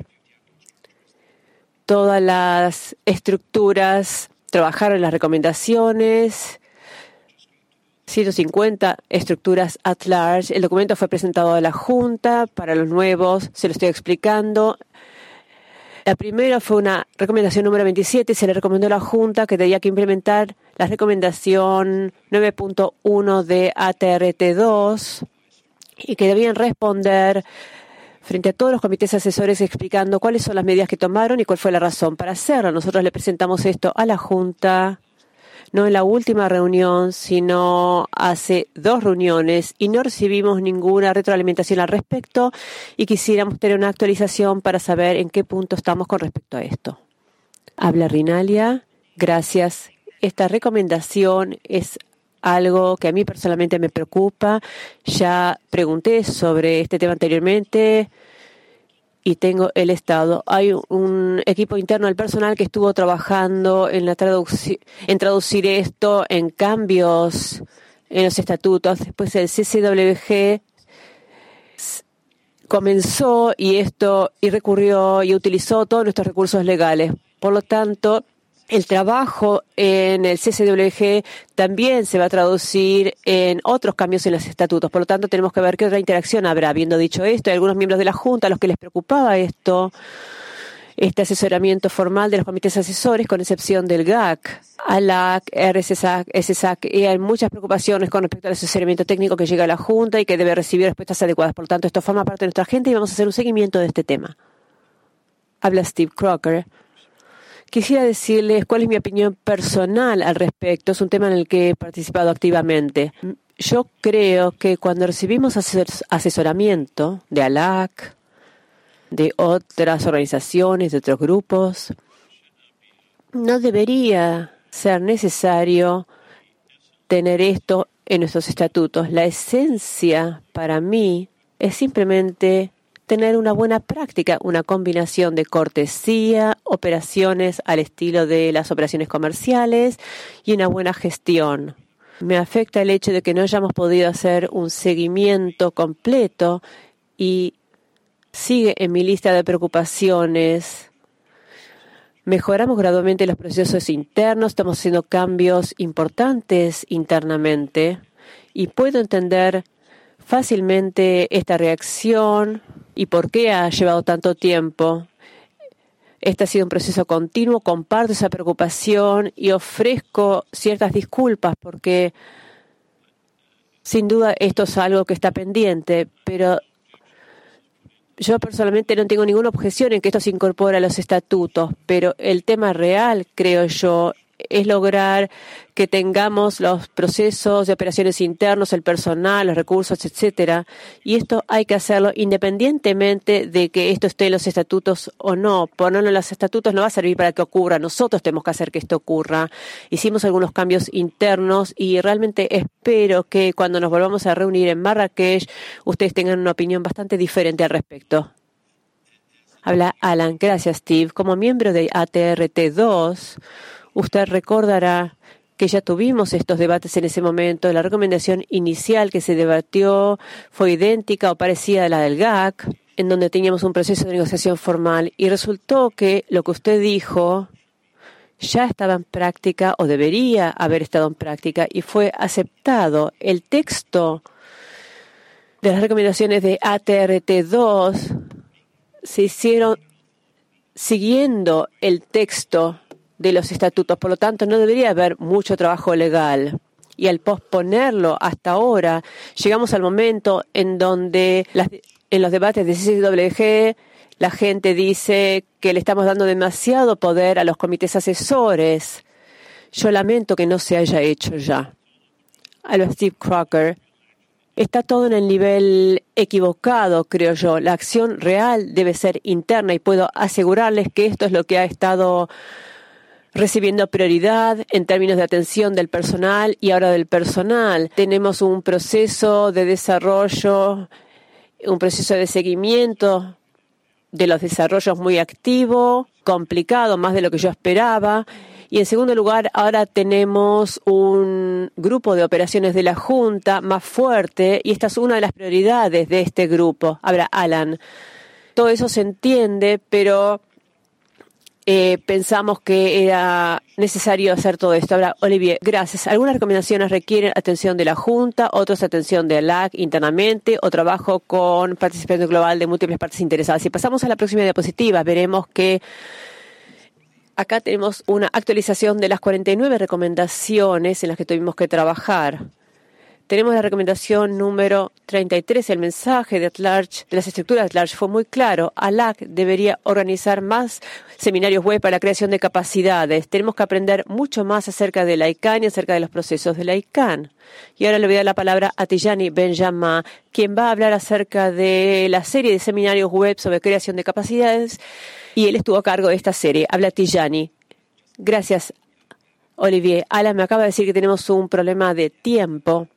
Todas las estructuras trabajaron en las recomendaciones. ciento cincuenta estructuras at large. El documento fue presentado a la Junta. Para los nuevos, se lo estoy explicando. La primera fue una recomendación número veintisiete. Se le recomendó a la Junta que tenía que implementar la recomendación nueve punto uno de A T R T dos y que debían responder frente a todos los comités asesores explicando cuáles son las medidas que tomaron y cuál fue la razón para hacerlo. Nosotros le presentamos esto a la Junta, no en la última reunión, sino hace dos reuniones, y no recibimos ninguna retroalimentación al respecto y quisiéramos tener una actualización para saber en qué punto estamos con respecto a esto. Habla Rinalia. Gracias. Esta recomendación es algo que a mí personalmente me preocupa. Ya pregunté sobre este tema anteriormente y tengo el estado. Hay un equipo interno del personal que estuvo trabajando en, la traduci- en traducir esto en cambios en los estatutos. Después el C C W G comenzó y esto y recurrió y utilizó todos nuestros recursos legales. Por lo tanto, el trabajo en el C C W G también se va a traducir en otros cambios en los estatutos. Por lo tanto, tenemos que ver qué otra interacción habrá. Habiendo dicho esto, hay algunos miembros de la Junta a los que les preocupaba esto, este asesoramiento formal de los comités asesores, con excepción del G A C, A L A C, R S A C, S S A C, y hay muchas preocupaciones con respecto al asesoramiento técnico que llega a la Junta y que debe recibir respuestas adecuadas. Por lo tanto, esto forma parte de nuestra agenda y vamos a hacer un seguimiento de este tema. Habla Steve Crocker. Quisiera decirles cuál es mi opinión personal al respecto. Es un tema en el que he participado activamente. Yo creo que cuando recibimos asesoramiento de A L A C, de otras organizaciones, de otros grupos, no debería ser necesario tener esto en nuestros estatutos. La esencia para mí es simplemente tener una buena práctica, una combinación de cortesía, operaciones al estilo de las operaciones comerciales y una buena gestión. Me afecta el hecho de que no hayamos podido hacer un seguimiento completo y sigue en mi lista de preocupaciones. Mejoramos gradualmente los procesos internos, estamos haciendo cambios importantes internamente y puedo entender fácilmente esta reacción y por qué ha llevado tanto tiempo. Este ha sido un proceso continuo, comparto esa preocupación y ofrezco ciertas disculpas porque sin duda esto es algo que está pendiente, pero yo personalmente no tengo ninguna objeción en que esto se incorpore a los estatutos, pero el tema real, creo yo, es lograr que tengamos los procesos de operaciones internos, el personal, los recursos, etcétera. Y esto hay que hacerlo independientemente de que esto esté en los estatutos o no. Ponerlo en los estatutos no va a servir para que ocurra. Nosotros tenemos que hacer que esto ocurra. Hicimos algunos cambios internos y realmente espero que cuando nos volvamos a reunir en Marrakech, ustedes tengan una opinión bastante diferente al respecto. Habla Alan. Gracias, Steve. Como miembro de A T R T dos, usted recordará que ya tuvimos estos debates en ese momento. La recomendación inicial que se debatió fue idéntica o parecida a la del G A C, en donde teníamos un proceso de negociación formal y resultó que lo que usted dijo ya estaba en práctica o debería haber estado en práctica y fue aceptado. El texto de las recomendaciones de A T R T dos se hicieron siguiendo el texto de los estatutos, por lo tanto no debería haber mucho trabajo legal. Y al posponerlo hasta ahora, llegamos al momento en donde las, en los debates de C C W G la gente dice que le estamos dando demasiado poder a los comités asesores. Yo lamento que no se haya hecho ya. A lo Steve Crocker, está todo en el nivel equivocado, creo yo. La acción real debe ser interna y puedo asegurarles que esto es lo que ha estado recibiendo prioridad en términos de atención del personal y ahora del personal. Tenemos un proceso de desarrollo, un proceso de seguimiento de los desarrollos muy activo, complicado, más de lo que yo esperaba. Y en segundo lugar, ahora tenemos un grupo de operaciones de la Junta más fuerte y esta es una de las prioridades de este grupo. Ahora, Alan, todo eso se entiende, pero eh, pensamos que era necesario hacer todo esto. Ahora, Olivier, gracias. Algunas recomendaciones requieren atención de la Junta, otras atención de la A C internamente o trabajo con participación global de múltiples partes interesadas. Si pasamos a la próxima diapositiva, veremos que acá tenemos una actualización de las cuarenta y nueve recomendaciones en las que tuvimos que trabajar. Tenemos la recomendación número treinta y tres. El mensaje de At-Large, de las estructuras de At-Large fue muy claro. A L A C debería organizar más seminarios web para la creación de capacidades. Tenemos que aprender mucho más acerca de la I C A N y acerca de los procesos de la I C A N. Y ahora le voy a dar la palabra a Tijani Benjamin, quien va a hablar acerca de la serie de seminarios web sobre creación de capacidades. Y él estuvo a cargo de esta serie. Habla Tijani. Gracias, Olivier. Alan me acaba de decir que tenemos un problema de tiempo.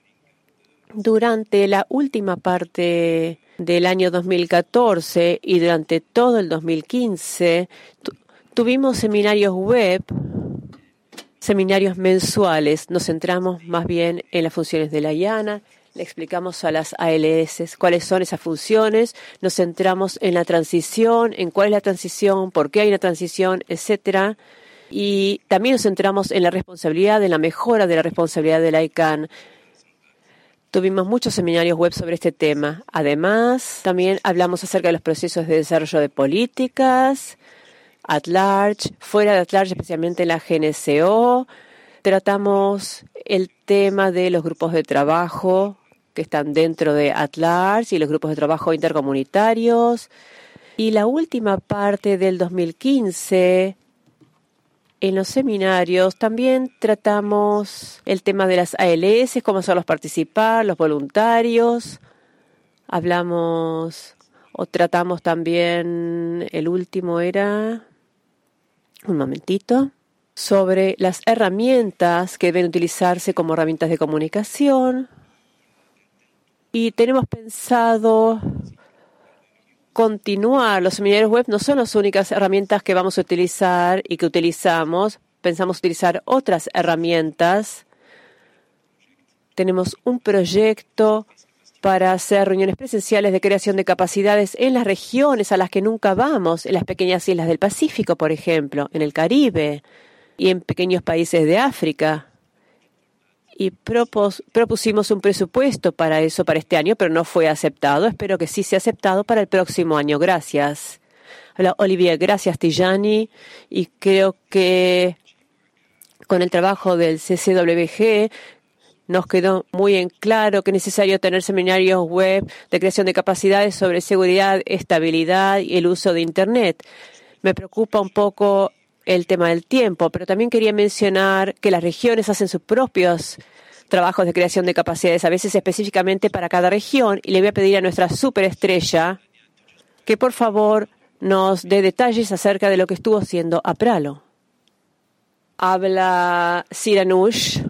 Durante la última parte del año dos mil catorce y durante todo el dos mil quince, tu- tuvimos seminarios web, seminarios mensuales. Nos centramos más bien en las funciones de la I A N A. Le explicamos a las A L S cuáles son esas funciones, nos centramos en la transición, en cuál es la transición, por qué hay una transición, etcétera. Y también nos centramos en la responsabilidad, en la mejora de la responsabilidad de la I C A N. Tuvimos muchos seminarios web sobre este tema. Además, también hablamos acerca de los procesos de desarrollo de políticas, At-Large, fuera de At-Large, especialmente en la G N C O. Tratamos el tema de los grupos de trabajo que están dentro de At-Large y los grupos de trabajo intercomunitarios. Y la última parte del dos mil quince, en los seminarios, también tratamos el tema de las A L S, cómo hacerlos participar, los voluntarios. Hablamos o tratamos también, el último era, un momentito, sobre las herramientas que deben utilizarse como herramientas de comunicación. Y tenemos pensado continuar. Los seminarios web no son las únicas herramientas que vamos a utilizar y que utilizamos. Pensamos utilizar otras herramientas. Tenemos un proyecto para hacer reuniones presenciales de creación de capacidades en las regiones a las que nunca vamos, en las pequeñas islas del Pacífico, por ejemplo, en el Caribe y en pequeños países de África. Y propos, propusimos un presupuesto para eso para este año, pero no fue aceptado. Espero que sí sea aceptado para el próximo año. Gracias. Hola, Olivier. Gracias, Tijani. Y creo que con el trabajo del C C W G nos quedó muy en claro que es necesario tener seminarios web de creación de capacidades sobre seguridad, estabilidad y el uso de Internet. Me preocupa un poco el tema del tiempo, pero también quería mencionar que las regiones hacen sus propios trabajos de creación de capacidades, a veces específicamente para cada región, y le voy a pedir a nuestra superestrella que por favor nos dé detalles acerca de lo que estuvo haciendo Apralo. Habla Siranush.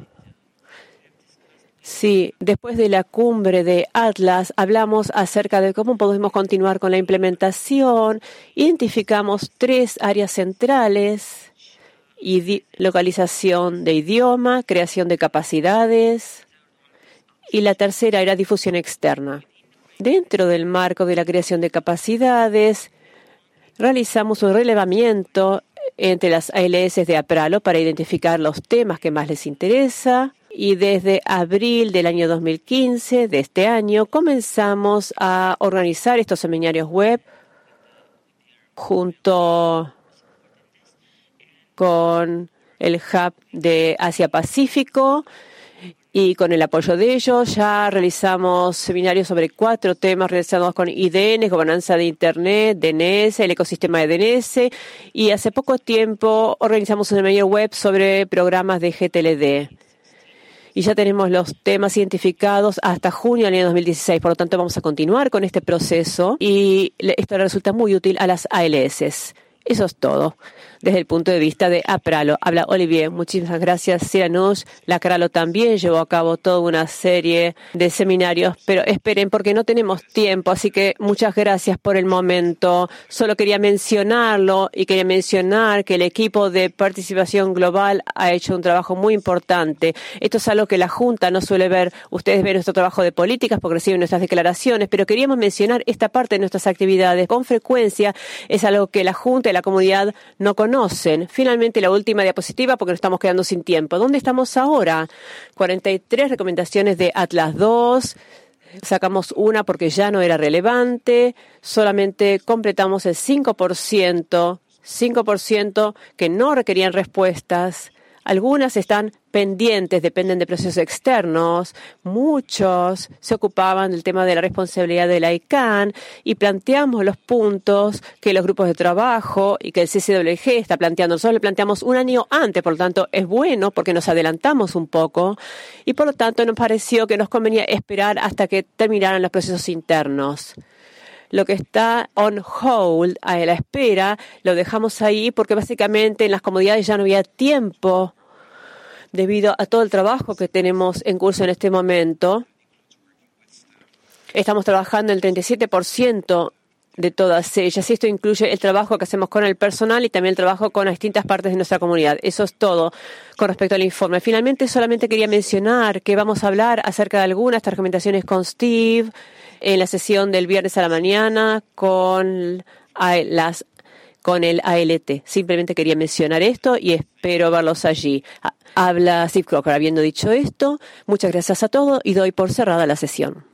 Sí, después de la cumbre de Atlas hablamos acerca de cómo podemos continuar con la implementación. Identificamos tres áreas centrales: idi- localización de idioma, creación de capacidades, y la tercera era difusión externa. Dentro del marco de la creación de capacidades, realizamos un relevamiento entre las A L S de Apralo para identificar los temas que más les interesa. Y desde abril del año dos mil quince, de este año, comenzamos a organizar estos seminarios web junto con el Hub de Asia-Pacífico Y con el apoyo de ellos ya realizamos seminarios sobre cuatro temas relacionados con I D N, gobernanza de Internet, D N S, el ecosistema de D N S. Y hace poco tiempo organizamos un seminario web sobre programas de G T L D. Y ya tenemos los temas identificados hasta junio del año dos mil dieciséis. Por lo tanto, vamos a continuar con este proceso y esto resulta muy útil a las A L S. Eso es todo desde el punto de vista de APRALO. Habla Olivier. Muchísimas gracias, Siranush. La CRALO también llevó a cabo toda una serie de seminarios, pero esperen porque no tenemos tiempo, así que muchas gracias por el momento. Solo quería mencionarlo y quería mencionar que el equipo de participación global ha hecho un trabajo muy importante. Esto es algo que la Junta no suele ver. Ustedes ven nuestro trabajo de políticas porque reciben nuestras declaraciones, pero queríamos mencionar esta parte de nuestras actividades. Con frecuencia es algo que la Junta y la comunidad no conocen. Finalmente, la última diapositiva, porque nos estamos quedando sin tiempo. ¿Dónde estamos ahora? cuarenta y tres recomendaciones de Atlas dos. Sacamos una porque ya no era relevante. Solamente completamos el cinco por ciento, cinco por ciento que no requerían respuestas. Algunas están pendientes, dependen de procesos externos. Muchos se ocupaban del tema de la responsabilidad de la I C A N y planteamos los puntos que los grupos de trabajo y que el C C W G está planteando. Nosotros le planteamos un año antes, por lo tanto es bueno porque nos adelantamos un poco y por lo tanto nos pareció que nos convenía esperar hasta que terminaran los procesos internos. Lo que está on hold, a la espera, lo dejamos ahí porque básicamente en las comunidades ya no había tiempo debido a todo el trabajo que tenemos en curso en este momento. Estamos trabajando el treinta y siete por ciento de todas ellas. Y esto incluye el trabajo que hacemos con el personal y también el trabajo con las distintas partes de nuestra comunidad. Eso es todo con respecto al informe. Finalmente, solamente quería mencionar que vamos a hablar acerca de algunas de estas recomendaciones con Steve en la sesión del viernes a la mañana con las con el A L T. Simplemente quería mencionar esto y espero verlos allí. Habla Steve Crocker. Habiendo dicho esto, muchas gracias a todos y doy por cerrada la sesión.